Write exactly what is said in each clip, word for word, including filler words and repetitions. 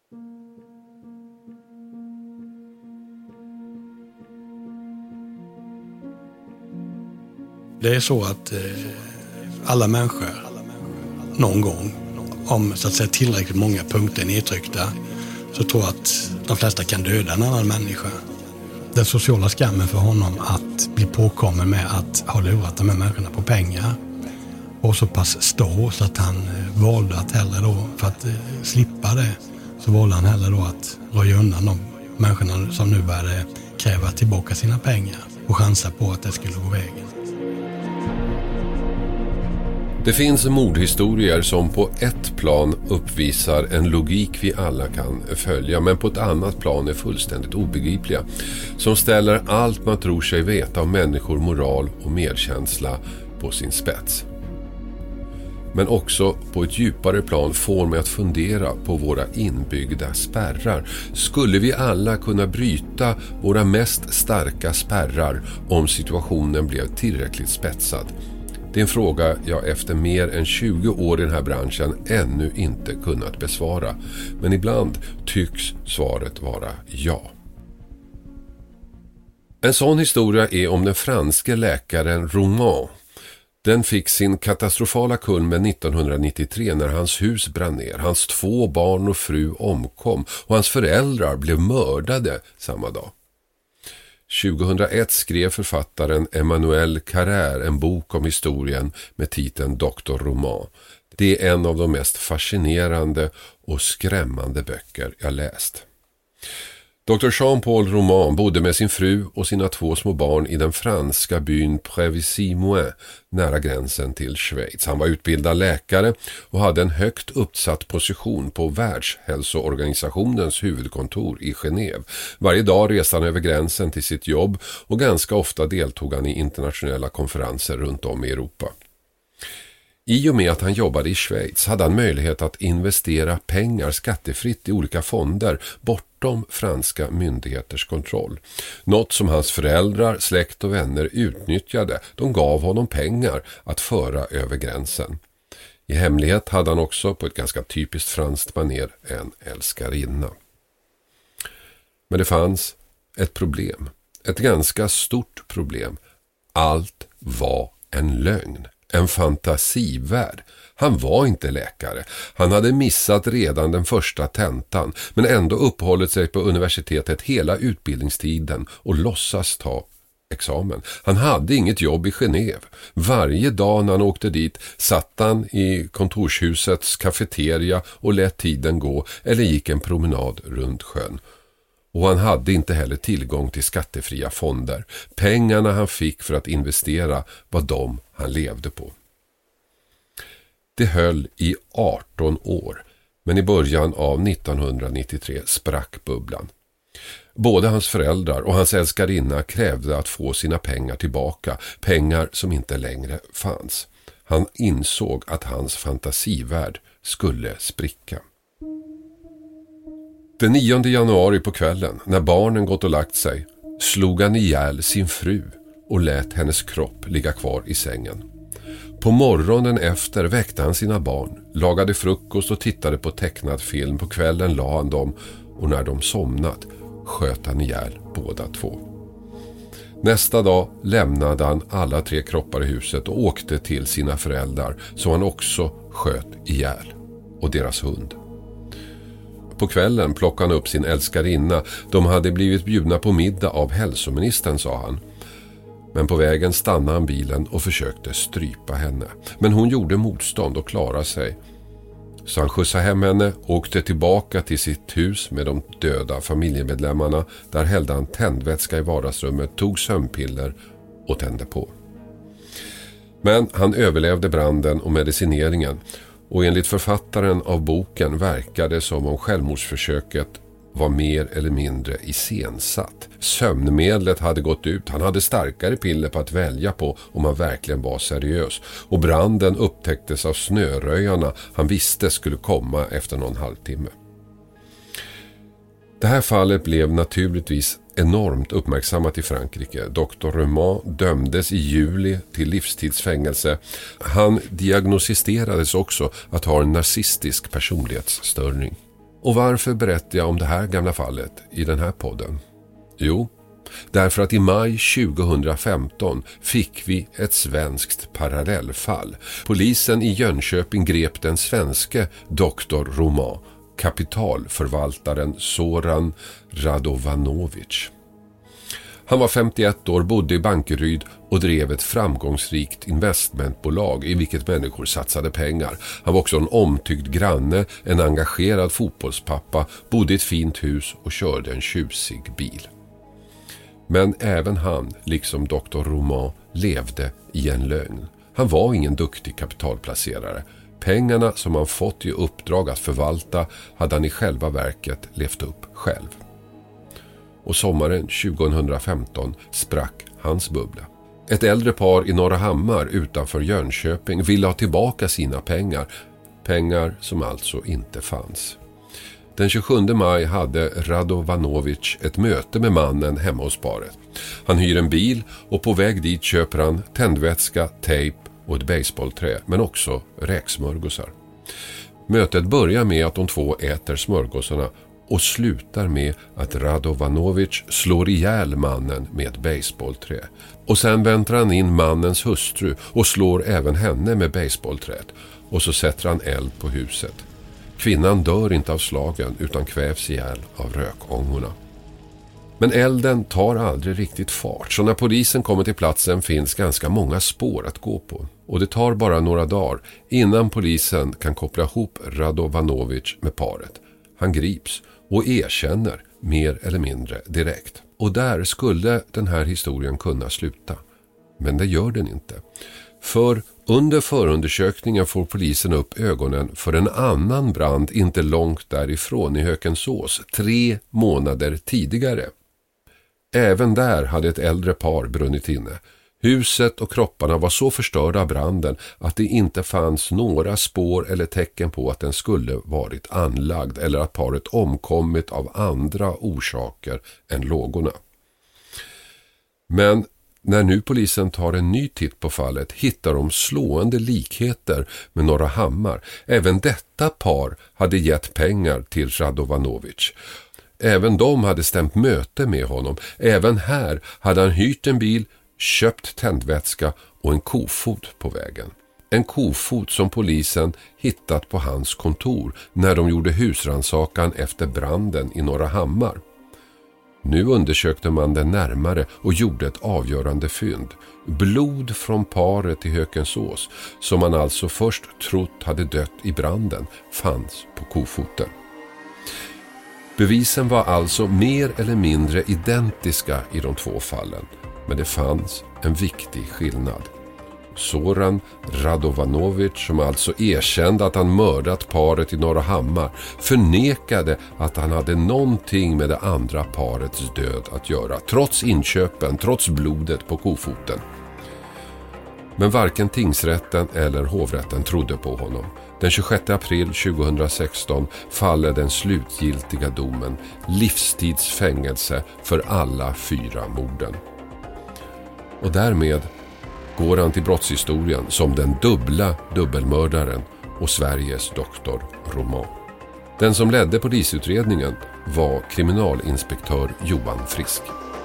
Det är så att eh, alla människor någon gång, om så att säga tillräckligt många punkter är nedtryckta, så tror jag att de flesta kan döda en annan människa. Den sociala skammen för honom att bli påkommen med att ha lurat de här människorna på pengar och så pass stor så att han eh, valde att hellre då, för att eh, slippa det, så valde han hellre då att röja undan de människorna som nu började kräva tillbaka sina pengar och chansa på att det skulle gå vägen. Det finns mordhistorier som på ett plan uppvisar en logik vi alla kan följa, men på ett annat plan är fullständigt obegripliga. Som ställer allt man tror sig veta om människor, moral och medkänsla på sin spets. Men också på ett djupare plan får mig att fundera på våra inbyggda spärrar. Skulle vi alla kunna bryta våra mest starka spärrar om situationen blev tillräckligt spetsad? Det är en fråga jag efter mer än tjugo år i den här branschen ännu inte kunnat besvara. Men ibland tycks svaret vara ja. En sån historia är om den franske läkaren Roman. Den fick sin katastrofala kulmen nittonhundranittiotre när hans hus brann ner. Hans två barn och fru omkom och hans föräldrar blev mördade samma dag. tjugohundraett skrev författaren Emmanuel Carrère en bok om historien med titeln doktor Roman. Det är en av de mest fascinerande och skrämmande böcker jag läst. doktor Jean-Paul Roman bodde med sin fru och sina två små barn i den franska byn Prévisy-Mouin nära gränsen till Schweiz. Han var utbildad läkare och hade en högt uppsatt position på Världshälsoorganisationens huvudkontor i Genève. Varje dag reste han över gränsen till sitt jobb och ganska ofta deltog han i internationella konferenser runt om i Europa. I och med att han jobbade i Schweiz hade han möjlighet att investera pengar skattefritt i olika fonder bortom franska myndigheters kontroll. Något som hans föräldrar, släkt och vänner utnyttjade. De gav honom pengar att föra över gränsen. I hemlighet hade han också på ett ganska typiskt franskt manér en älskarinna. Men det fanns ett problem. Ett ganska stort problem. Allt var en lögn. En fantasivärld. Han var inte läkare. Han hade missat redan den första tentan, men ändå uppehållit sig på universitetet hela utbildningstiden och låtsas ta examen. Han hade inget jobb i Genève. Varje dag när han åkte dit satt han i kontorshusets kafeteria och lät tiden gå eller gick en promenad runt sjön. Och han hade inte heller tillgång till skattefria fonder. Pengarna han fick för att investera var de han levde på. Det höll i arton år, men i början av nittonhundranittiotre sprack bubblan. Både hans föräldrar och hans älskarinna krävde att få sina pengar tillbaka, pengar som inte längre fanns. Han insåg att hans fantasivärld skulle spricka. Den nionde januari på kvällen, när barnen gått och lagt sig, slog han ihjäl sin fru och lät hennes kropp ligga kvar i sängen. På morgonen efter väckte han sina barn, lagade frukost och tittade på tecknad film. På kvällen la han dem och när de somnat sköt han ihjäl båda två. Nästa dag lämnade han alla tre kroppar i huset och åkte till sina föräldrar som han också sköt ihjäl och deras hund. På kvällen plockade han upp sin älskarinna. De hade blivit bjudna på middag av hälsoministern, sa han. Men på vägen stannade han bilen och försökte strypa henne. Men hon gjorde motstånd och klarade sig. Så han skjutsade hem henne och åkte tillbaka till sitt hus med de döda familjemedlemmarna. Där hällde han tändvätska i vardagsrummet, tog sömnpiller och tände på. Men han överlevde branden och medicineringen. Och enligt författaren av boken verkade det som om självmordsförsöket var mer eller mindre iscensatt. Sömnmedlet hade gått ut. Han hade starkare piller på att välja på om han verkligen var seriös. Och branden upptäcktes av snöröjarna han visste skulle komma efter någon halvtimme. Det här fallet blev naturligtvis enormt uppmärksammat i Frankrike. doktor Roman dömdes i juli till livstidsfängelse. Han diagnostiserades också att ha en narcissistisk personlighetsstörning. Och varför berättar jag om det här gamla fallet i den här podden? Jo, därför att i maj tjugohundrafemton fick vi ett svenskt parallellfall. Polisen i Jönköping grep den svenske doktor Roman, kapitalförvaltaren Zoran Radovanovic. Han var femtioett år, bodde i Bankeryd och drev ett framgångsrikt investmentbolag i vilket människor satsade pengar. Han var också en omtyckt granne, en engagerad fotbollspappa, bodde i ett fint hus och körde en tjusig bil. Men även han, liksom doktor Roman, levde i en lögn. Han var ingen duktig kapitalplacerare. Pengarna som han fått i uppdrag att förvalta hade han i själva verket levt upp själv. Och sommaren tjugohundrafemton sprack hans bubbla. Ett äldre par i Norra Hammar utanför Jönköping ville ha tillbaka sina pengar. Pengar som alltså inte fanns. Den tjugosjunde maj hade Radovanovic ett möte med mannen hemma hos paret. Han hyr en bil och på väg dit köper han tändvätska, tejp och ett baseballträ, men också räksmörgåsar. Mötet börjar med att de två äter smörgåsarna och slutar med att Radovanovic slår ihjäl mannen med ett baseballträ. Och sen väntar han in mannens hustru och slår även henne med baseballträet. Och så sätter han eld på huset. Kvinnan dör inte av slagen utan kvävs ihjäl av rökångorna. Men elden tar aldrig riktigt fart, så när polisen kommer till platsen finns ganska många spår att gå på. Och det tar bara några dagar innan polisen kan koppla ihop Radovanovic med paret. Han grips och erkänner mer eller mindre direkt. Och där skulle den här historien kunna sluta. Men det gör den inte. För under förundersökningen får polisen upp ögonen för en annan brand inte långt därifrån i Hökensås, tre månader tidigare. Även där hade ett äldre par brunnit inne. Huset och kropparna var så förstörda av branden att det inte fanns några spår eller tecken på att den skulle varit anlagd eller att paret omkommit av andra orsaker än lågorna. Men när nu polisen tar en ny titt på fallet hittar de slående likheter med Norra Hammar. Även detta par hade gett pengar till Radovanovic. Även de hade stämt möte med honom. Även här hade han hyrt en bil, köpt tändvätska och en kofot på vägen. En kofot som polisen hittat på hans kontor när de gjorde husrannsakan efter branden i Norra Hammar. Nu undersökte man den närmare och gjorde ett avgörande fynd. Blod från paret i Hökensås, som man alltså först trott hade dött i branden, fanns på kofoten. Bevisen var alltså mer eller mindre identiska i de två fallen, men det fanns en viktig skillnad. Zoran Radovanovic, som alltså erkände att han mördat paret i Norra Hammar, förnekade att han hade någonting med det andra parets död att göra, trots inköpen, trots blodet på kofoten. Men varken tingsrätten eller hovrätten trodde på honom. Den tjugosjätte april tjugohundrasexton faller den slutgiltiga domen, livstidsfängelse för alla fyra morden. Och därmed går han till brottshistorien som den dubbla dubbelmördaren och Sveriges doktor Roman. Den som ledde polisutredningen var kriminalinspektör Johan Frisk.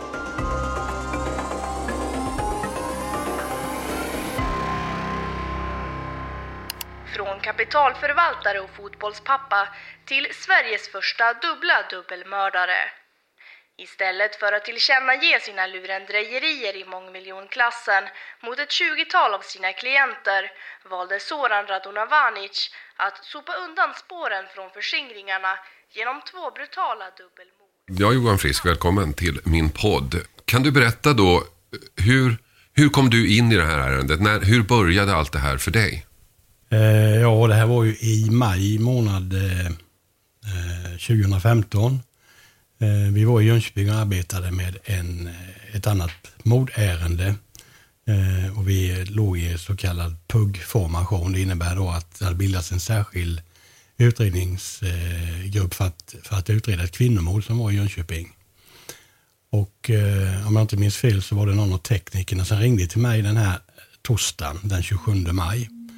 Från kapitalförvaltare och fotbollspappa till Sveriges första dubbla dubbelmördare. Istället för att tillkännage sina lurendrejerier i mångmiljonklassen mot ett tjugotal av sina klienter valde Zoran Radovanovic att sopa undan spåren från förskingringarna genom två brutala dubbelmord. Ja, Johan Frisk, välkommen till min podd. Kan du berätta då, hur, hur kom du in i det här ärendet? När, hur började allt det här för dig? Eh, ja, det här var ju i maj månad eh, tjugohundrafemton. Vi var i Jönköping och arbetade med en, ett annat mordärende och vi låg i så kallad P U G-formation. Det innebär då att det hade bildats en särskild utredningsgrupp för att, för att utreda ett kvinnomord som var i Jönköping. Och om jag inte minns fel så var det någon av teknikerna som ringde till mig den här torsdagen den tjugosjunde maj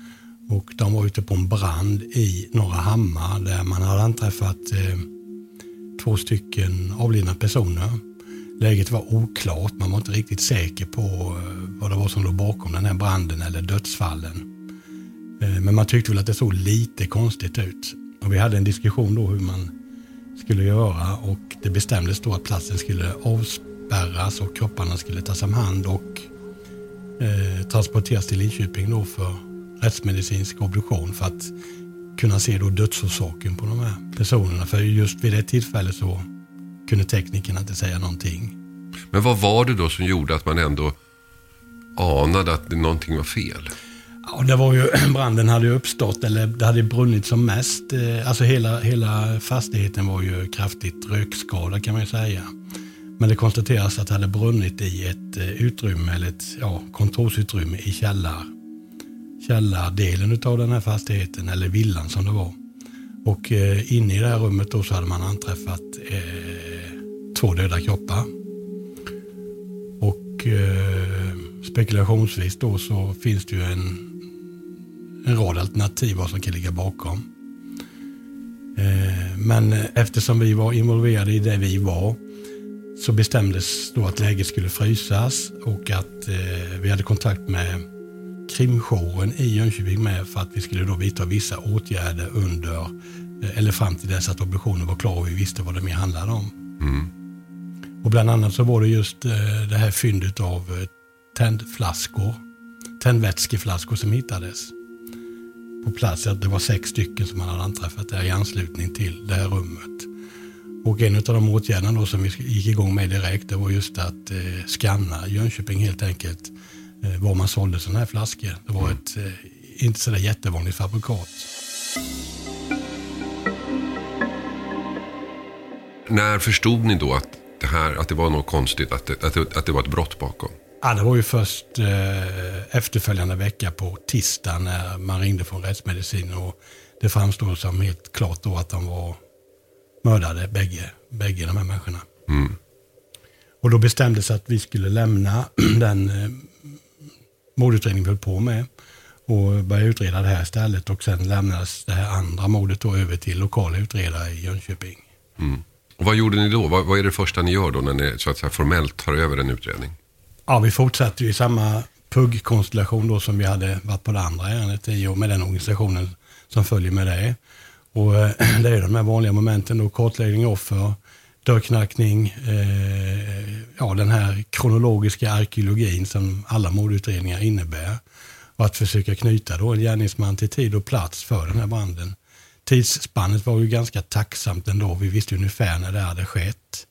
Och de var ute på en brand i Norra Hammar där man hade anträffat eh, två stycken avlidna personer. Läget var oklart, man var inte riktigt säker på eh, vad det var som låg bakom den här branden eller dödsfallen. Eh, men man tyckte väl att det såg lite konstigt ut. Och vi hade en diskussion då hur man skulle göra och det bestämdes då att platsen skulle avspärras och kropparna skulle tas om hand och eh, transporteras till Linköping då för rättsmedicinsk obduktion för att kunna se då dödsorsaken på de här personerna. För just vid det tillfället så kunde teknikerna inte säga någonting. Men vad var det då som gjorde att man ändå anade att någonting var fel? Ja, det var ju, branden hade ju uppstått, eller det hade brunnit som mest. Alltså hela, hela fastigheten var ju kraftigt rökskadad kan man ju säga. Men det konstateras att det hade brunnit i ett utrymme, eller ett ja, kontorsutrymme i källar. källardelen av den här fastigheten, eller villan som det var. Och eh, inne i det här rummet då så hade man anträffat eh, två döda kroppar. Och eh, spekulationsvis då så finns det ju en, en rad alternativ vad som kan ligga bakom. Eh, men eftersom vi var involverade i det vi var så bestämdes då att läget skulle frysas och att eh, vi hade kontakt med krimjouren i Jönköping med för att vi skulle då vidta vissa åtgärder under eller fram till dess att obduktionen var klar och vi visste vad det mer handlade om. Mm. Och bland annat så var det just det här fyndet av tändflaskor, tändvätskeflaskor som hittades på plats. Det var sex stycken som man hade anträffat där i anslutning till det här rummet. Och en av de åtgärderna då som vi gick igång med direkt det var just att eh, skanna Jönköping helt enkelt eh, var man sålde sådana här flaskor. Det var mm. ett eh, inte sådär jättevanligt fabrikat. När förstod ni då att det här att det var något konstigt, att det, att det, att det var ett brott bakom? Ja, det var ju först eh, efterföljande vecka på tisdag när man ringde från rättsmedicin och det framstod som helt klart då att de var mördade, bägge, bägge de här människorna. Mm. Och då bestämdes att vi skulle lämna den eh, mordutredningen vi höll på med och börja utreda det här istället och sen lämnades det här andra mordet då över till lokala utredare i Jönköping. Mm. Och vad gjorde ni då? Vad, vad är det första ni gör då när ni så att säga, formellt tar över en utredning? Ja, vi fortsatte ju i samma P U G-konstellation då som vi hade varit på det andra ärendet i och med den organisationen som följer med det. Och det är de här vanliga momenten då, kartläggning, offer, dörrknackning, eh, ja den här kronologiska arkeologin som alla mordutredningar innebär. Och att försöka knyta då en gärningsman till tid och plats för den här branden. Tidsspannet var ju ganska tacksamt ändå. Vi visste ungefär när det hade skett.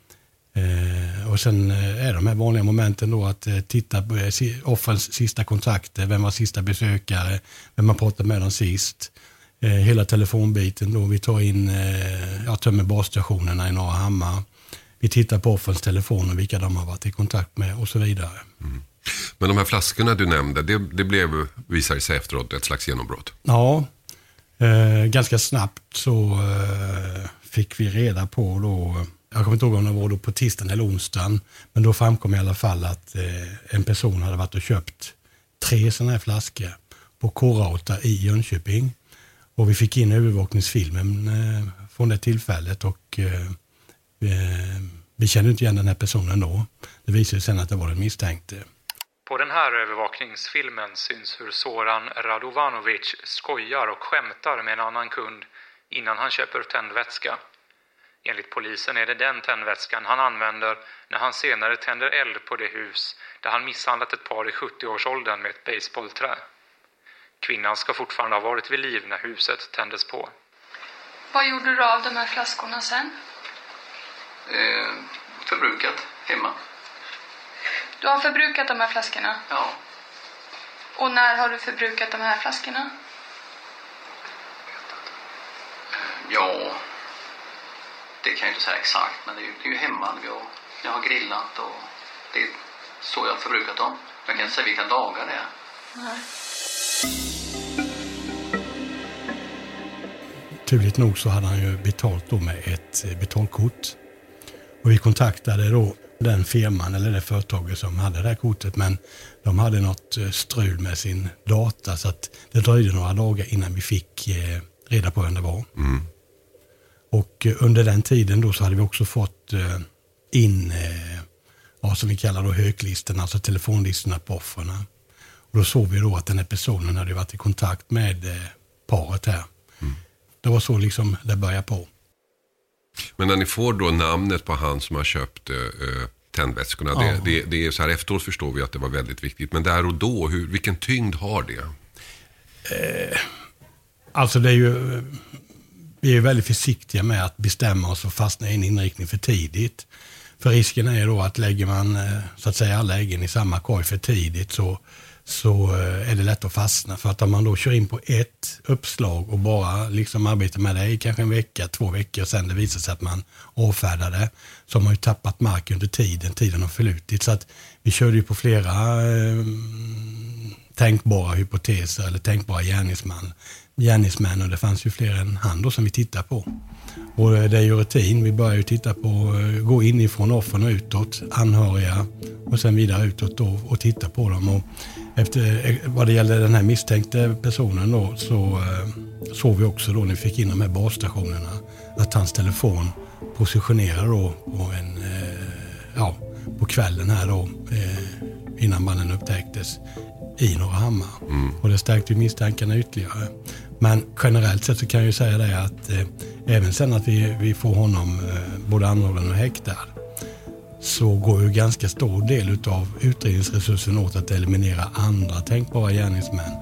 Eh, och sen är de här vanliga momenten då att eh, titta på offrens sista kontakter. Vem var sista besökare? Vem man pratade med dem sist? Eh, hela telefonbiten då. Vi tar in, eh, ja, tömmer basstationerna i Norra Hammar. Vi tittar på offrens telefoner, vilka de har varit i kontakt med och så vidare. Mm. Men de här flaskorna du nämnde, det, det blev, visade sig efteråt, ett slags genombrott. Ja. Eh, ganska snabbt så eh, fick vi reda på då, jag kommer inte ihåg om det var då på tisdagen eller onsdagen, men då framkom i alla fall att eh, en person hade varit och köpt tre sådana här flaskor på K-Rauta i Jönköping. Och vi fick in övervakningsfilmen eh, från det tillfället och eh, eh, vi kände inte igen den här personen då. Det visade sig sen att det var den misstänkte. På den här övervakningsfilmen syns hur Zoran Radovanovic skojar och skämtar med en annan kund innan han köper tändvätska. Enligt polisen är det den tändvätskan han använder när han senare tänder eld på det hus där han misshandlat ett par i sjuttio-årsåldern med ett baseballträ. Kvinnan ska fortfarande ha varit vid liv när huset tändes på. Vad gjorde du av de här flaskorna sen? Eh, förbrukat hemma. Du har förbrukat de här flaskorna? Ja. Och när har du förbrukat de här flaskorna? Ja, det kan jag inte säga exakt, men det är ju, det är ju hemma. Jag, jag har grillat och det är så jag har förbrukat dem. Jag kan inte säga vilka dagar det är. Nej. Turligt nog så hade han ju betalt då med ett betalkort. Och vi kontaktade då den firman eller det företaget som hade det här kortet, men de hade något strul med sin data så att det dröjde några dagar innan vi fick eh, reda på vem det var. Mm. Och eh, under den tiden då så hade vi också fått eh, in eh, vad som vi kallar då höglistorna, alltså telefonlistorna på offren. Och då såg vi då att den här personen hade varit i kontakt med eh, paret här. Mm. Det var så liksom det började på. Men när ni får då namnet på han som har köpt eh, tändvätskorna, ja. det, det, det är så här efteråt förstår vi att det var väldigt viktigt. Men där och då, hur, vilken tyngd har det? Eh, alltså det är ju, vi är väldigt försiktiga med att bestämma oss och fastna i en inriktning för tidigt. För risken är då att lägger man så att säga alla äggen i samma korg för tidigt så, så är det lätt att fastna. För att om man då kör in på ett uppslag och bara liksom arbetar med det i kanske en vecka, två veckor och sen det visar sig att man avfärdar det, så har man ju tappat mark under tiden, tiden har förlutit. Så att vi körde ju på flera eh, tänkbara hypoteser eller tänkbara gärningsman, gärningsmän och det fanns ju fler än han då som vi tittar på. Och det är ju rutin, vi börjar ju titta på, gå inifrån offren och utåt, anhöriga och sen vidare utåt då, och titta på dem. Och efter, vad det gäller den här misstänkte personen då, så eh, såg vi också då när vi fick in de här basstationerna att hans telefon positionerade då på en, eh, ja, på kvällen här då, eh, innan mannen upptäcktes i Norrahammar. Mm. Och det stärkte ju misstankarna ytterligare. Men generellt sett så kan jag ju säga det att eh, även sen att vi, vi får honom eh, både anhållen och häktad, så går ju ganska stor del av utredningsresursen åt att eliminera andra tänkbara gärningsmän.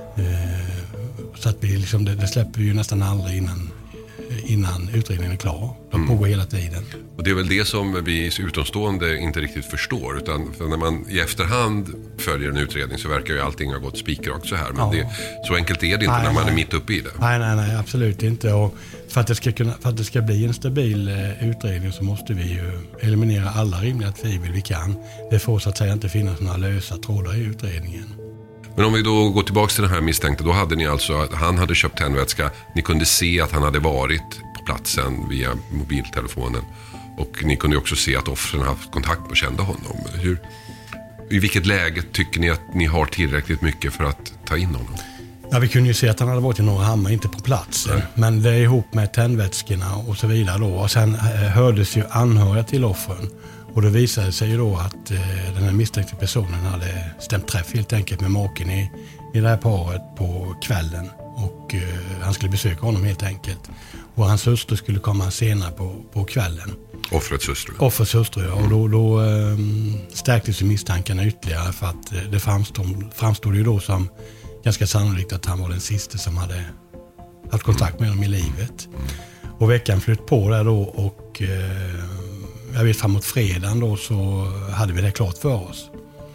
Eh, så att vi liksom, det, det släpper ju nästan aldrig innan, innan utredningen är klar. De pågår mm. hela tiden. Och det är väl det som vi utomstående inte riktigt förstår. Utan för när man i efterhand följer en utredning så verkar ju allting ha gått spikrakt så här. Men ja. det, så enkelt är det inte nej, när man nej. är mitt uppe i det. Nej, nej, nej, absolut inte. Och för, att det ska kunna, för att det ska bli en stabil eh, utredning så måste vi ju eliminera alla rimliga tvivel vi kan. Det får så att säga inte finnas några lösa trådar i utredningen. Men om vi då går tillbaka till den här misstänkta, då hade ni alltså, han hade köpt tändvätska, ni kunde se att han hade varit på platsen via mobiltelefonen och ni kunde också se att offren haft kontakt och kände honom. Hur, i vilket läge tycker ni att ni har tillräckligt mycket för att ta in honom? Ja, vi kunde ju se att han hade varit i Norrahammar, inte på platsen. Nej. Men det är ihop med tändvätskorna och så vidare då. Och sen hördes ju anhöriga till offren. Och det visade sig ju då att eh, den här misstänkta personen hade stämt träff helt enkelt med maken i, i det här paret på kvällen. Och eh, han skulle besöka honom helt enkelt. Och hans hustru skulle komma senare på, på kvällen. Offrets hustru? Offrets hustru, ja. Mm. Och då, då eh, stärktes ju misstankarna ytterligare för att eh, det framstod, framstod ju då som ganska sannolikt att han var den sista som hade haft kontakt med honom i livet. Mm. Och veckan flöt på där då och eh, jag vet framåt fredagen då så hade vi det klart för oss.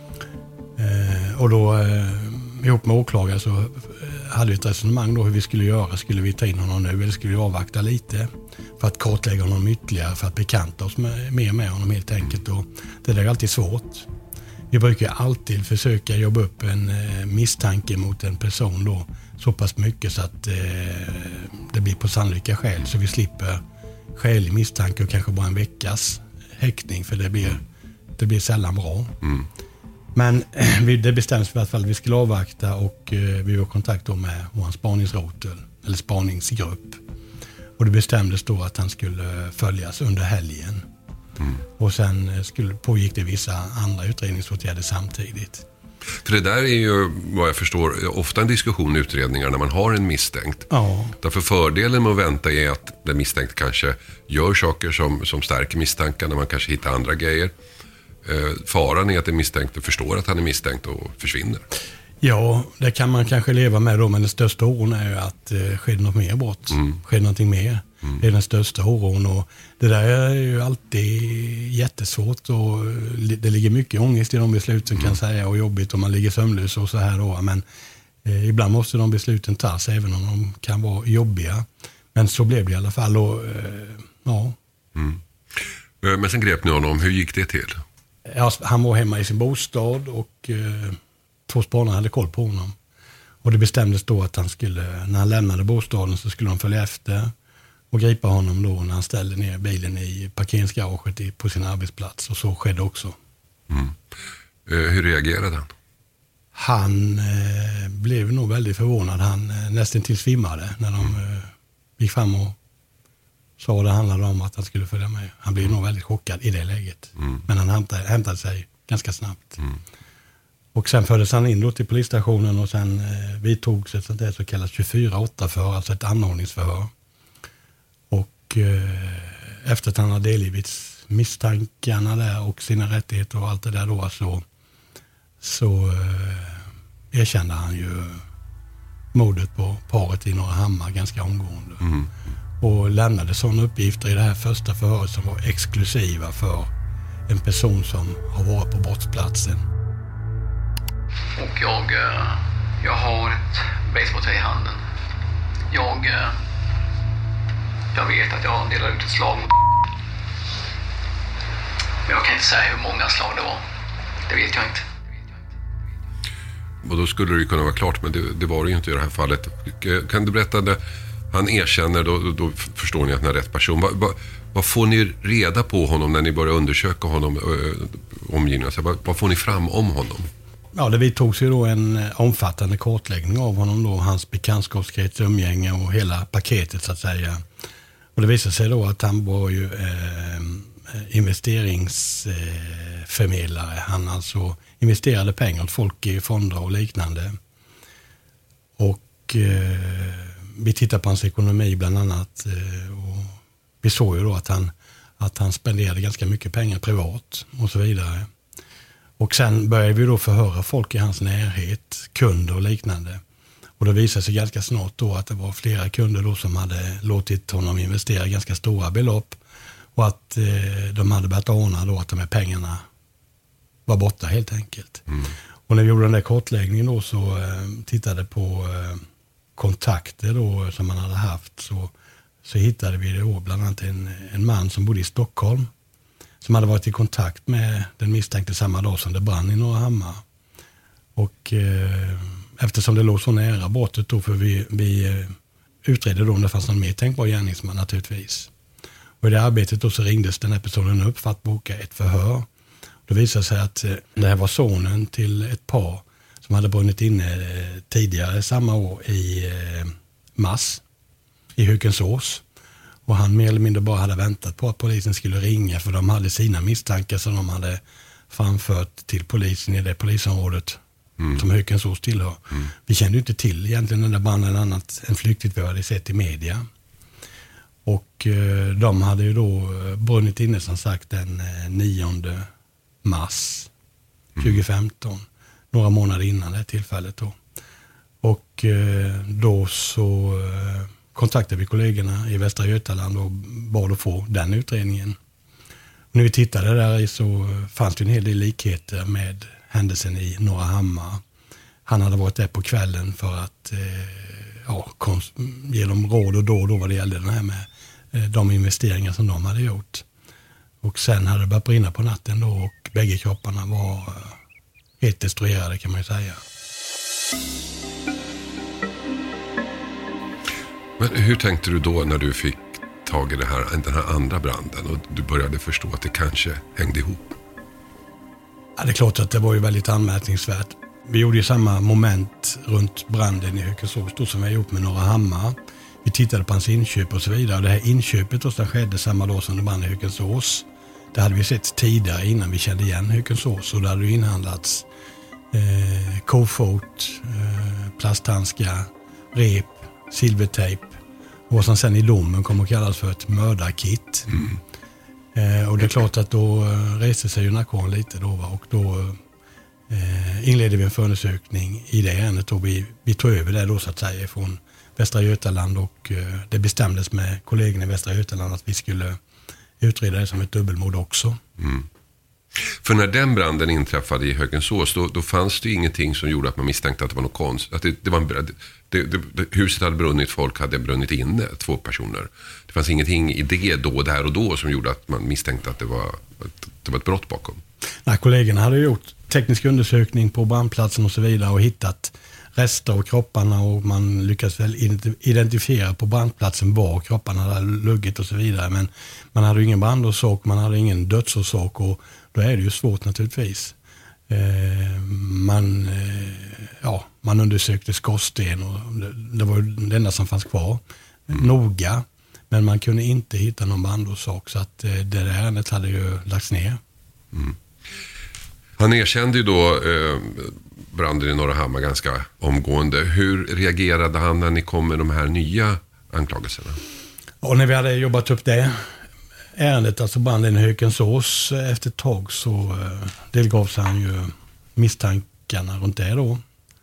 Eh, och då eh, ihop med åklagare så eh, hade vi ett resonemang då hur vi skulle göra. Skulle vi ta in honom nu eller skulle vi avvakta lite för att kartlägga honom ytterligare, för att bekanta oss med, mer med honom helt enkelt. Och det är alltid svårt. Vi brukar alltid försöka jobba upp en eh, misstanke mot en person då så pass mycket så att eh, det blir på sannolika skäl, så vi slipper skälig misstanke och kanske bara en veckas häktning, för det blir, det blir sällan bra. Mm. Men eh, det bestäms för att vi skulle avvakta och eh, vi var i kontakt då med vår spaningsrotel eller spaningsgrupp. Och det bestämdes då att han skulle följas under helgen. Mm. Och sen skulle, pågick det vissa andra utredningsåtgärder samtidigt. För det där är ju, vad jag förstår, ofta en diskussion i utredningar när man har en misstänkt. Ja. Därför fördelen med att vänta är att den misstänkt kanske gör saker som, som stärker misstankarna. Man kanske hittar andra grejer. Eh, faran är att den misstänkte förstår att han är misstänkt och försvinner. Ja, det kan man kanske leva med då, men den största oron är ju att eh, sker det något mer brott, mm. sker det någonting mer. Mm. Det är den största oron, och det där är ju alltid jättesvårt och det ligger mycket ångest i de besluten mm. kan säga, och jobbigt om man ligger sömnlös och så här då, men eh, ibland måste de besluten tas även om de kan vara jobbiga. Men så blev det i alla fall och eh, ja. Mm. Men sen grep ni honom, hur gick det till? Ja, han var hemma i sin bostad och eh, två spanare hade koll på honom. Och det bestämdes då att han skulle, när han lämnade bostaden så skulle de följa efter. och gripa honom då när han ställde ner bilen i parkeringsgaraget på sin arbetsplats. Och så skedde också. Mm. Eh, hur reagerade han? Han eh, blev nog väldigt förvånad. Han eh, nästan till svimmade när de eh, gick fram och sa att det handlade om att han skulle följa med. Han blev mm. nog väldigt chockad i det läget. Mm. Men han hämtade, hämtade sig ganska snabbt. Mm. Och sen fördes han in då till polisstationen och sen eh, vidtogs ett sånt där så kallat tjugofyra åtta förhör, alltså ett anordningsförhör. Och eh, efter att han hade delgivits misstankarna där och sina rättigheter och allt det där då så, så eh, erkände han ju mordet på paret i Norra Hammar ganska omgående. Mm. Och lämnade sådana uppgifter i det här första förhöret som var exklusiva för en person som har varit på brottsplatsen. Och jag, jag har ett basebollträ i handen. Jag, jag vet att jag delar ut ett slag mot. Men jag kan inte säga hur många slag det var. Det vet jag inte. Och då skulle det ju kunna vara klart, men det, det var det ju inte i det här fallet. Kan du berätta det? Han erkänner, då, då förstår ni att han är rätt person. Vad, vad, vad får ni reda på honom när ni börjar undersöka honom, äh, omgivningen? Alltså, vad, vad får ni fram om honom? Ja, det vidtogs ju då en omfattande kartläggning av honom då, hans bekantskapskrets, umgänge och hela paketet så att säga. Och det visade sig då att han var ju eh, investeringsförmedlare. Eh, han alltså investerade pengar åt folk i fonder och liknande. Och eh, vi tittar på hans ekonomi bland annat eh, och vi såg ju då att han, att han spenderade ganska mycket pengar privat och så vidare. Och sen började vi då förhöra folk i hans närhet, kunder och liknande. Och det visade sig ganska snart då att det var flera kunder då som hade låtit honom investera ganska stora belopp. Och att eh, de hade börjat ana då att de här pengarna var borta helt enkelt. Mm. Och när vi gjorde den där kartläggningen då så eh, tittade på eh, kontakter då som man hade haft så, så hittade vi då bland annat en, en man som bodde i Stockholm. Som hade varit i kontakt med den misstänkte samma dag som det brann i Norra Hammar. Och eh, eftersom det låg så nära brottet då, för vi, vi eh, utredde då om det fanns någon mer tänkbar gärningsman naturligtvis. Och i det arbetet då så ringdes den här personen upp för att boka ett förhör. Då visade sig att eh, det här var sonen till ett par som hade brunnit inne eh, tidigare samma år i eh, mars i Hökensås. Och han mer eller mindre bara hade väntat på att polisen skulle ringa för de hade sina misstankar som de hade framfört till polisen i det polisområdet mm. som Hökensås tillhör. Mm. Vi kände ju inte till egentligen den där branden annat än flyktigt vi hade sett i media. Och eh, de hade ju då brunnit inne som sagt den eh, nionde mars tjugofemton. Mm. Några månader innan det tillfället då. Och eh, då så eh, kontaktade vi kollegorna i Västra Götaland och bad att få den utredningen. Och när vi tittade där så fanns det en hel del likheter med händelsen i Norra Hammar. Han hade varit där på kvällen för att eh, ja, konst, ge dem råd och då och då vad det gällde det här med eh, de investeringar som de hade gjort. Och sen hade det börjat brinna på natten då och bägge kropparna var eh, helt destruerade kan man ju säga. Men hur tänkte du då när du fick tag i det här, den här andra branden och du började förstå att det kanske hängde ihop? Ja, det är klart att det var ju väldigt anmärkningsvärt. Vi gjorde ju samma moment runt branden i Hökensås då som vi har gjort med Norra Hammar. Vi tittade på hans inköp och så vidare. Det här inköpet då som skedde samma dag som det brann i Hökensås. Det hade vi sett tidigare innan vi kände igen Hökensås och det hade ju inhandlats eh, kofot, eh, plasthandskar, rep, silvertejp och som sen i domen kommer att kallas för ett mördarkit. Mm. Eh, och det är klart att då eh, reste sig ju narkon lite då va? Och då eh, inledde vi en förundersökning i det ärendet och vi, vi tog över det då så att säga från Västra Götaland och eh, det bestämdes med kollegorna i Västra Götaland att vi skulle utreda det som ett dubbelmord också. Mm. För när den branden inträffade i Hökensås då, då fanns det ju ingenting som gjorde att man misstänkte att det var något konst. Att det, det var en, det, det, det, huset hade brunnit, folk hade brunnit inne, två personer. Det fanns ingenting i det då, där och då som gjorde att man misstänkte att det var, att det var ett brott bakom. Nej, kollegorna hade gjort teknisk undersökning på brandplatsen och så vidare och hittat rester av kropparna och man lyckas väl identifiera på brandplatsen var kropparna hade luggit och så vidare. Men man hade ju ingen brandorsak, man hade ingen dödsorsak och då är det ju svårt naturligtvis. Eh, man, eh, ja, man undersökte skorsten och det, det var det enda som fanns kvar. Mm. Noga, men man kunde inte hitta någon brandorsak så att eh, det där ärendet hade ju lagts ner. Mm. Han erkände ju då eh, branden i Norrahammar ganska omgående. Hur reagerade han när ni kom med de här nya anklagelserna? Och när vi hade jobbat upp det ärendet, alltså branden i Hökensås, efter ett tag så eh, delgavs han ju misstankarna runt det då.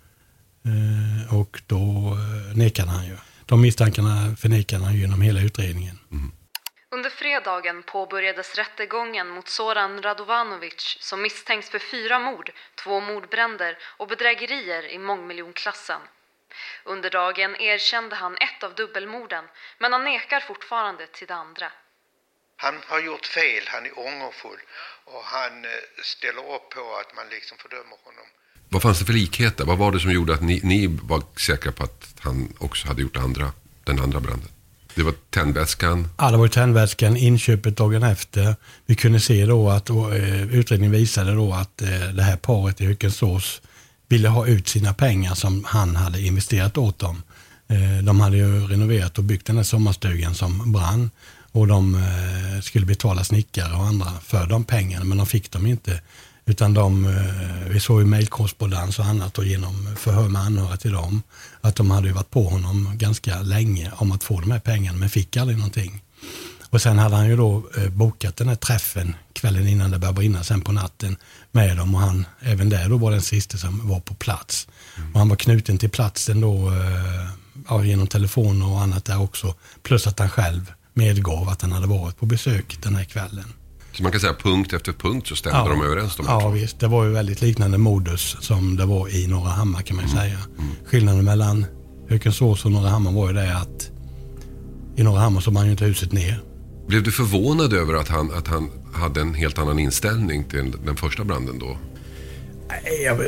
Eh, och då eh, nekade han ju. De misstankarna förnekade han genom hela utredningen. Mm. Under fredagen påbörjades rättegången mot Zoran Radovanovic som misstänks för fyra mord, två mordbränder och bedrägerier i mångmiljonklassen. Under dagen erkände han ett av dubbelmorden, men han nekar fortfarande till det andra. Han har gjort fel, han är ångerfull och han ställer upp på att man liksom fördömer honom. Vad fanns det för likheter? Vad var det som gjorde att ni, ni var säkra på att han också hade gjort andra, den andra branden? Det var tändväskan? Ja, det var tändväskan, inköpet dagen efter. Vi kunde se då att och, eh, utredningen visade då att eh, det här paret i Hökensås ville ha ut sina pengar som han hade investerat åt dem. Eh, de hade ju renoverat och byggt den här sommarstugan som brann och de eh, skulle betala snickare och andra för de pengarna, men de fick dem inte. Utan de, vi såg ju mejlkorrespondens och annat och genom förhör med anhöriga till dem att de hade ju varit på honom ganska länge om att få de här pengarna men fick aldrig någonting. Och sen hade han ju då bokat den här träffen kvällen innan det började brinna sen på natten med dem och han, även där då var den sista som var på plats. Mm. Och han var knuten till platsen då ja, genom telefon och annat där också. Plus att han själv medgav att han hade varit på besök den här kvällen. Så man kan säga punkt efter punkt så stämde ja, de överens om det. Ja visst, det var ju väldigt liknande modus som det var i Norrahammar kan man mm. säga. Mm. Skillnaden mellan Hökensås och Norrahammar var ju det att i Norrahammar så man ju inte huset ner. Blev du förvånad över att han, att han hade en helt annan inställning till den första branden då? Nej, jag,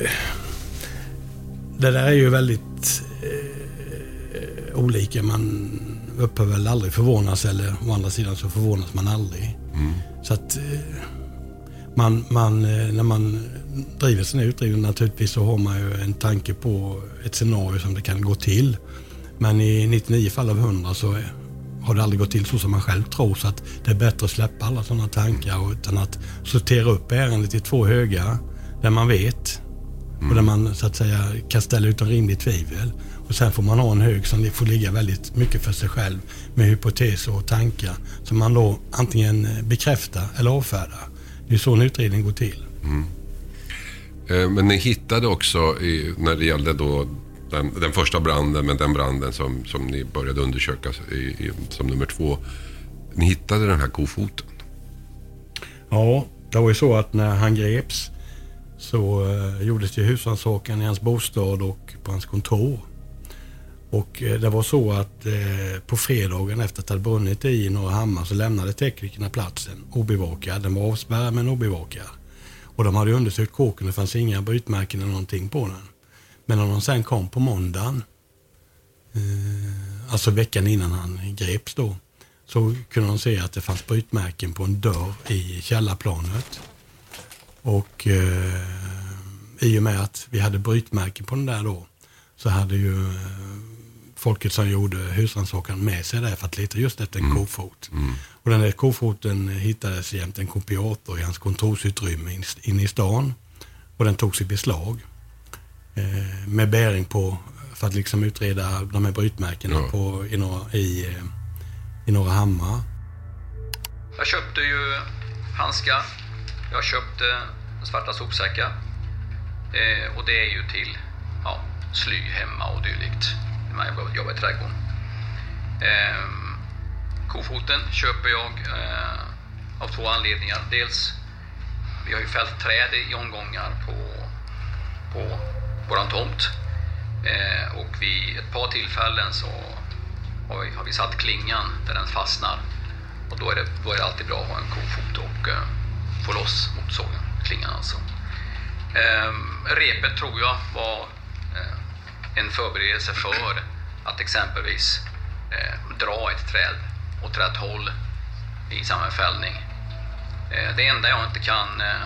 det där är ju väldigt eh, olika. Man upphör väl aldrig förvånas eller å andra sidan så förvånas man aldrig. Mm. Så att man, man, när man driver sin utredning naturligtvis så har man ju en tanke på ett scenario som det kan gå till. Men i nittionio fall av hundra så har det aldrig gått till så som man själv tror, så att det är bättre att släppa alla sådana tankar utan att sortera upp ärendet i två högar där man vet mm. och där man så att säga kan ställa ut en rimlig tvivel. Och sen får man ha en hög som får ligga väldigt mycket för sig själv med hypoteser och tankar som man då antingen bekräftar eller avfärdar. Det är så en utredning går till. Mm. Eh, men ni hittade också i, när det gällde då den, den första branden, men den branden som, som ni började undersöka i, i, som nummer två. Ni hittade den här kofoten. Ja, det var ju så att när han greps så eh, gjordes det husrannsakan i hans bostad och på hans kontor. Och det var så att eh, på fredagen efter att det hade brunnit i Norrahammar så lämnade teknikerna platsen obevakad. Den var avspärrad men obevakad. Och de hade undersökt kåken, det fanns inga brytmärken eller någonting på den. Men när de sen kom på måndagen, eh, alltså veckan innan han greps då, så kunde de se att det fanns brytmärken på en dörr i källarplanet. Och eh, i och med att vi hade brytmärken på den där då så hade ju eh, folket som gjorde husrannsakan med sig där för att leta just efter en mm. kofot. Mm. Och den där kofoten hittades jämt en kopiator i hans kontorsutrymme inne i stan. Och den togs i beslag. Eh, med bäring på, för att liksom utreda de här brytmärkena ja. på, i, norra, i, eh, i Norrahammar. Jag köpte ju handskar. Jag köpte svarta sopsäckar. Eh, och det är ju till ja, sly hemma och dylikt. Jag jobbar i trädgården. Eh, kofoten köper jag eh, av två anledningar. Dels, vi har ju fällt träd i omgångar på, på våran tomt. Eh, och vid ett par tillfällen så har vi, har vi satt klingan där den fastnar. Och då är det, då är det alltid bra att ha en kofot och eh, få loss motorsågen, klingan alltså. Eh, repet tror jag var... Eh, en förberedelse för att exempelvis eh, dra ett träd åt rätt håll i samma fällning. Eh, det enda jag inte kan eh,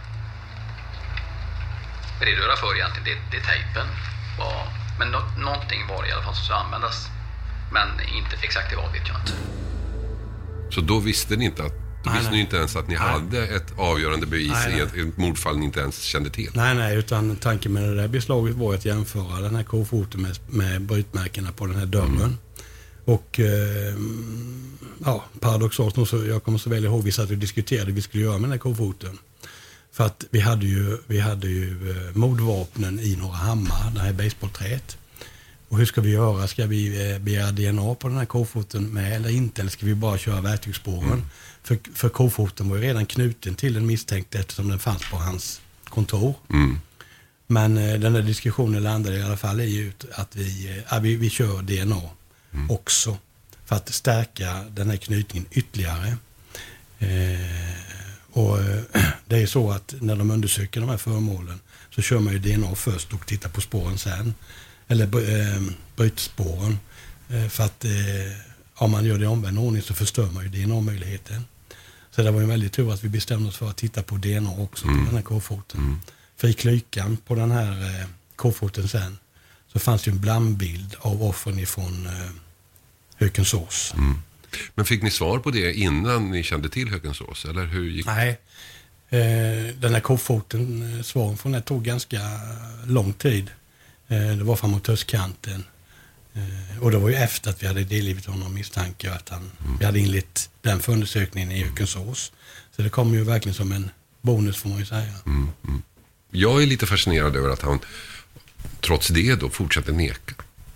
redogöra för egentligen, det, det är tejpen. Var, men no, någonting var det i alla fall som skulle användas. Men inte exakt vad vet jag inte. Så då visste ni inte att Då visste ni inte ens att ni nej. hade ett avgörande bevis nej, nej. i ett, ett mordfall ni inte ens kände till? Nej, nej, utan tanken med det där beslaget var att jämföra den här kofoten med, med brytmärkena på den här dörren. Mm. Och eh, ja, paradoxalt nog så, jag kommer så väl ihåg, vi satt och diskuterade vi skulle göra med den här kofoten. För att vi hade ju, vi hade ju eh, mordvapnen i några hammar, det här baseballträet. Och hur ska vi göra? Ska vi eh, begära D N A på den här kofoten med eller inte? Eller ska vi bara köra verktygsspåren? Mm. För, för kofoten var ju redan knuten till den misstänkte eftersom den fanns på hans kontor. Mm. Men eh, den där diskussionen landade i alla fall i att vi, eh, vi, vi kör D N A mm. också. För att stärka den här knytningen ytterligare. Eh, och eh, det är så att när de undersöker de här föremålen så kör man ju D N A först och tittar på spåren sen. Eller eh, brytspåren. Eh, för att eh, om man gör det i omvänd ordning så förstör man ju D N A-möjligheten. Så det var ju väldigt tur att vi bestämde oss för att titta på D N A också mm. på den här kofoten. Mm. För i klykan på den här eh, kofoten sen så fanns det en blandbild av offren ifrån eh, Hökensås. Mm. Men fick ni svar på det innan ni kände till Hökensås? Eller hur gick det? Nej, eh, den här kofoten, eh, svaren från det tog ganska lång tid. Eh, det var framåt höstkanten. Eh, och det var ju efter att vi hade delgivit honom misstanke att han, mm. vi hade inlett den förundersökningen i Hökensås. Så det kom ju verkligen som en bonus får man ju säga. Mm, mm. Jag är lite fascinerad över att han trots det då fortsatte neka.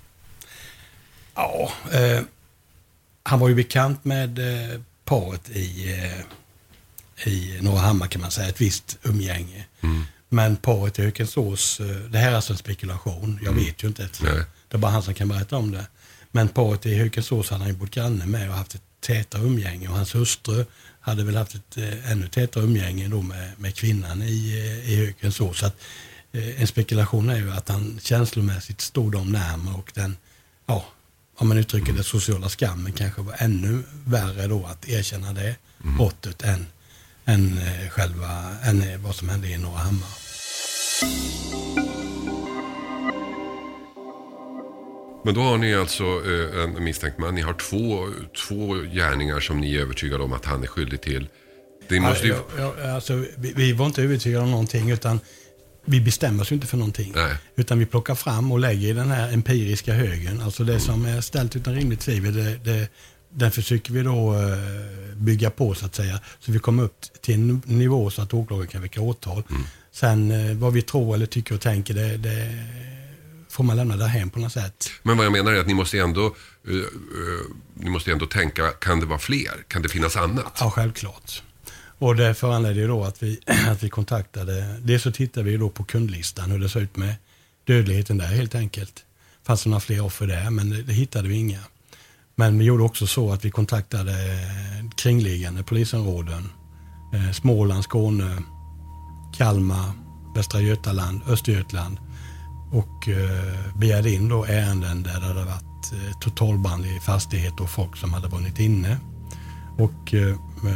Ja, eh, han var ju bekant med eh, paret i, eh, i Norra Hammar kan man säga, ett visst umgänge. Mm. Men paret i Hökensås, eh, det här är alltså en spekulation, jag mm. vet ju inte. Ett, det är bara han som kan berätta om det. Men paret i Hökensås hade han ju bott granne med och haft ett tätare umgänge. Och hans hustru hade väl haft ett eh, ännu tätare umgänge då med, med kvinnan i, eh, i Hökensås. Så att eh, en spekulation är ju att han känslomässigt stod dem närmare och den, ja, om man uttrycker det, sociala skammen kanske var ännu värre då att erkänna det mm. brottet än, än, eh, själva, än eh, vad som hände i Norra Hammar. Men då har ni alltså eh, en misstänkt man. Ni har två, två gärningar som ni är övertygade om att han är skyldig till. Det måste ju... ja, ja, alltså, vi, vi var inte övertygade om någonting utan vi bestämmer oss inte för någonting. Nej. Utan vi plockar fram och lägger i den här empiriska högen. Alltså det mm. som är ställt utan rimligt tvivel. Det, det, den försöker vi då uh, bygga på så att säga. Så vi kommer upp till en nivå så att åklagaren kan väcka åtal. Mm. Sen uh, vad vi tror eller tycker och tänker det... det får man lämna där hem på något sätt. Men vad jag menar är att ni måste ändå uh, uh, ni måste ändå tänka, kan det vara fler? Kan det finnas annat? Ja, självklart. Och det föranledde ju då att vi, att vi kontaktade, dels så tittade vi då på kundlistan hur det såg ut med dödligheten där helt enkelt. Fanns det några fler offer där, men det, det hittade vi inga. Men vi gjorde också så att vi kontaktade kringliggande polisområden. Eh, Småland, Skåne, Kalmar, Västra Götaland, Östergötland. Och eh, begärde in då ärenden där det hade varit eh, totalbrand i fastighet och folk som hade vunnit inne. Och eh,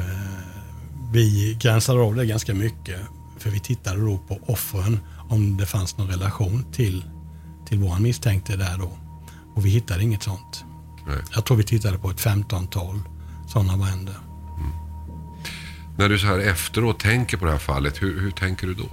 vi gränsade av det ganska mycket. För vi tittade då på offren om det fanns någon relation till, till våran misstänkte där då. Och vi hittade inget sånt. Nej. Jag tror vi tittade på ett femtontal sådana bränder. Mm. När du så här efteråt tänker på det här fallet, hur, hur tänker du då?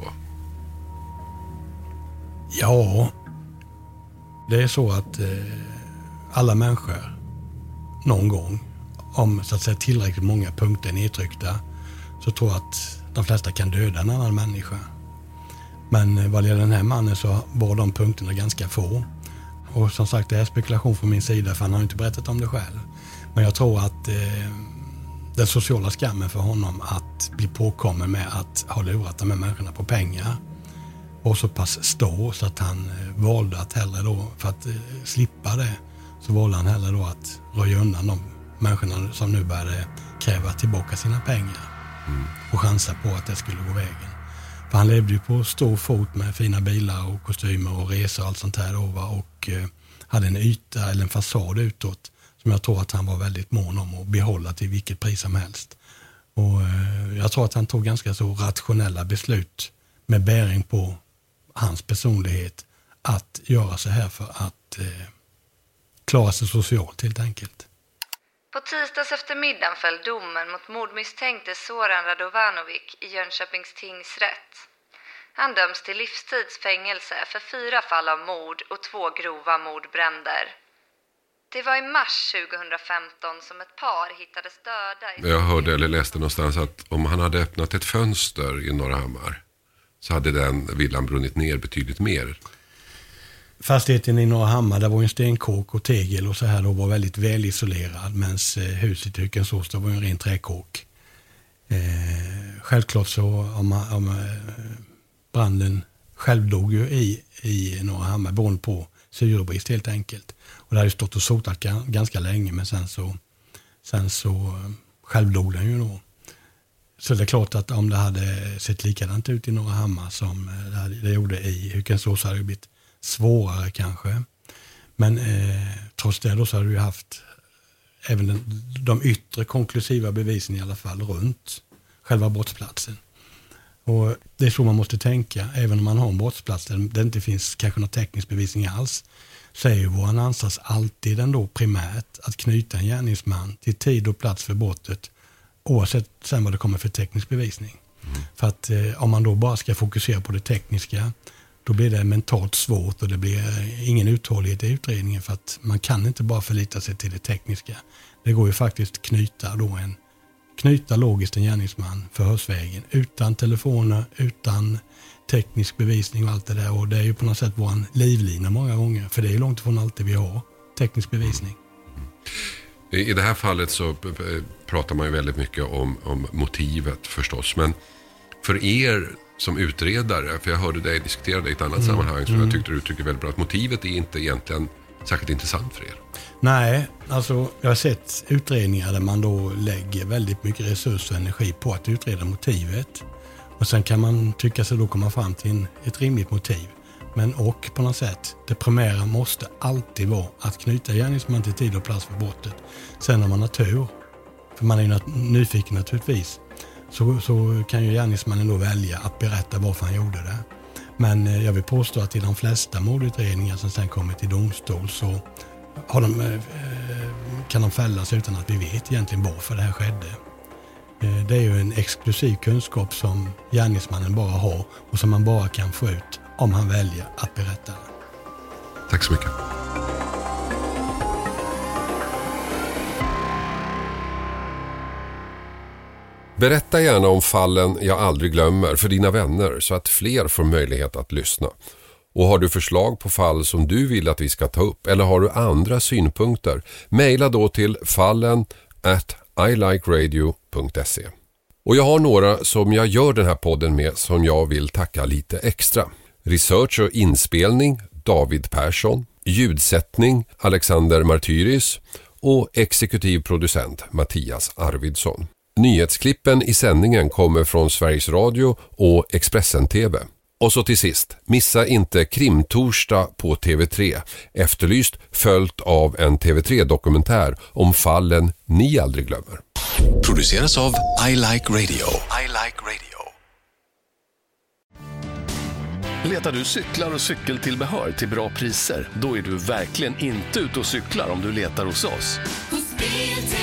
Ja, det är så att eh, alla människor någon gång, om så att säga tillräckligt många punkter är nedtryckta, så tror jag att de flesta kan döda en annan människa. Men eh, vad gäller den här mannen så var de punkterna ganska få. Och som sagt, det är spekulation från min sida för han har inte berättat om det själv. Men jag tror att eh, den sociala skammen för honom att bli påkommen med att ha lurat de här människorna på pengar och så pass stor så att han eh, valde att hellre då, för att eh, slippa det, så valde han hellre då att röja undan de människorna som nu började kräva tillbaka sina pengar mm. och chansa på att det skulle gå vägen. För han levde ju på stor fot med fina bilar och kostymer och resor och allt sånt här då, va? Och eh, hade en yta eller en fasad utåt som jag tror att han var väldigt mån om att behålla till vilket pris som helst. Och eh, jag tror att han tog ganska så rationella beslut med bäring på hans personlighet att göra så här för att eh, klara sig socialt helt enkelt. På tisdags eftermiddagen föll domen mot mordmisstänkte Zoran Radovanovic i Jönköpings tingsrätt. Han döms till livstidsfängelse för fyra fall av mord och två grova mordbränder. Det var i mars tjugohundrafemton som ett par hittades döda i... Jag hörde eller läste någonstans att om han hade öppnat ett fönster i Norrahammar så hade den villan brunnit ner betydligt mer. Fastigheten i Norrahammar, där var en stenkåk och tegel och så här, då var väldigt väl isolerad, medan huset i Hökensås, det var en ren träkåk. Eh, självklart så om, om eh, branden själv dog ju i, i Norrahammar beroende på syrebrist helt enkelt. Och det hade stått och sotat ganska länge, men sen så, sen så eh, självdog den ju då. Så det är klart att om det hade sett likadant ut i Norrahammar som det, det gjorde i Hökensås så hade det blivit svårare kanske. Men eh, trots det då så hade vi haft även den, de yttre konklusiva bevisen i alla fall runt själva brottsplatsen. Och det är så man måste tänka, även om man har en brottsplats där det inte finns kanske någon teknisk bevisning alls, så är ju vår ansats alltid ändå primärt att knyta en gärningsman till tid och plats för brottet, oavsett sen vad det kommer för teknisk bevisning. Mm. För att eh, om man då bara ska fokusera på det tekniska, då blir det mentalt svårt och det blir ingen uthållighet i utredningen, för att man kan inte bara förlita sig till det tekniska. Det går ju faktiskt knyta då en knyta logiskt en gärningsman förhörsvägen utan telefoner, utan teknisk bevisning och allt det där, och det är ju på något sätt vår livlina många gånger, för det är ju långt ifrån alltid vi har teknisk bevisning. Mm. I det här fallet så pratar man ju väldigt mycket om, om motivet förstås, men för er som utredare, för jag hörde dig diskutera det i ett annat mm. sammanhang som mm. jag tyckte du uttrycker väldigt bra, att motivet är inte egentligen särskilt intressant för er. Nej, alltså jag har sett utredningar där man då lägger väldigt mycket resurser och energi på att utreda motivet, och sen kan man tycka sig då komma fram till en, ett rimligt motiv. Men och på något sätt, det primära måste alltid vara att knyta gärningsman till tid och plats för brottet. Sen om man har tur, för man är ju nat- nyfiken naturligtvis, Så, så kan ju gärningsmannen då välja att berätta varför han gjorde det. Men jag vill påstå att i de flesta mordutredningar som sen kommer till domstol så har de, eh, kan de fällas utan att vi vet egentligen varför det här skedde. Eh, det är ju en exklusiv kunskap som gärningsmannen bara har och som man bara kan få ut om han väljer att berätta det. Tack så mycket. Berätta gärna om fallen jag aldrig glömmer för dina vänner så att fler får möjlighet att lyssna. Och har du förslag på fall som du vill att vi ska ta upp eller har du andra synpunkter, mejla då till fallen at ilikeradio punkt se. Och jag har några som jag gör den här podden med som jag vill tacka lite extra. Research och inspelning David Persson, ljudsättning Alexander Martyris och exekutiv producent Mattias Arvidsson. Nyhetsklippen i sändningen kommer från Sveriges Radio och Expressen T V. Och så till sist, missa inte Krimtorsdag på T V tre, efterlyst följt av en T V tre-dokumentär om fallen ni aldrig glömmer. Produceras av I Like Radio. I Like Radio. Letar du cyklar och cykeltillbehör till bra priser? Då är du verkligen inte ute och cyklar om du letar hos oss.